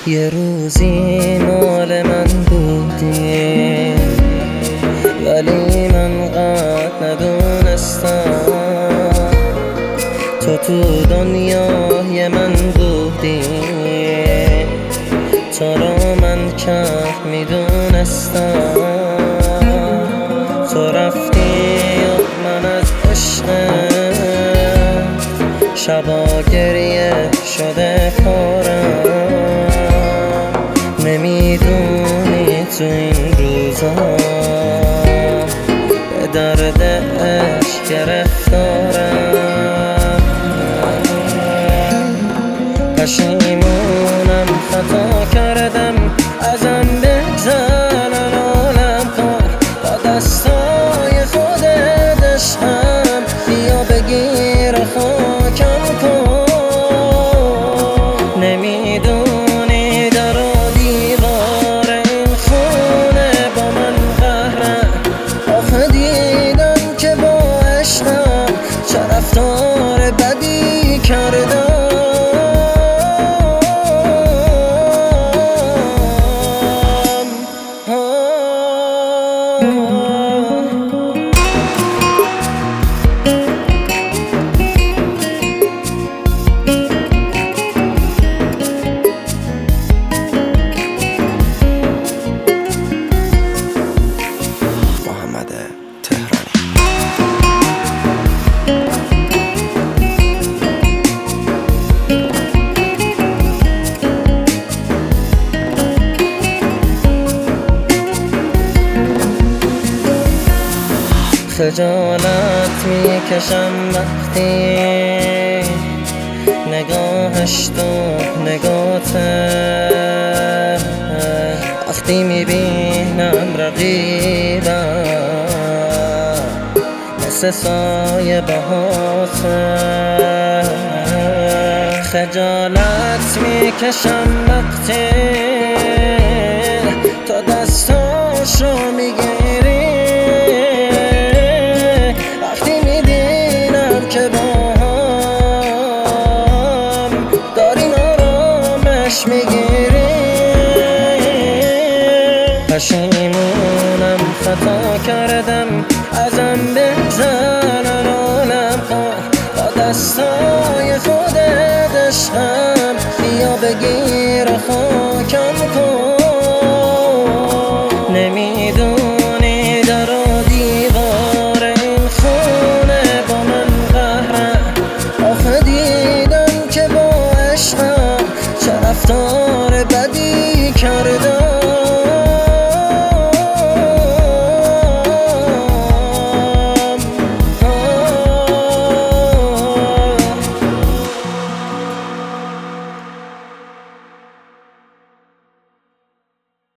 یه روزی مال من بودی ولی من قد ندونستم تو دنیای من بودی. تو رو من کم میدونستم، تو رفتی و من از عشقم شبا گریه شده پارم. نمیدونی تو این روزا به درد عشق گرفتارم. پشیمونم خطا کردم، ازم بگذر الانم کار با دستای خودت عشقم بیا بگیر خاکم کن. نمیدونی در و دیوار این خونه با من قهره، آخه دیدم که با عشقم چه رفتار بدی کردم. خجالت میکشم وقتی نگاهش تو نگاته، وقتی میبینم رقیبم مثل سایه بهاته. خجالت میکشم وقتی تو دستاشو میگیری، که با هم داریم آرامش میگیریم. پشیمونم خطا کردم، ازم بگذر الانم کار با دستای خودت عشقم بیا بگیر خاکم کن. نمیدونم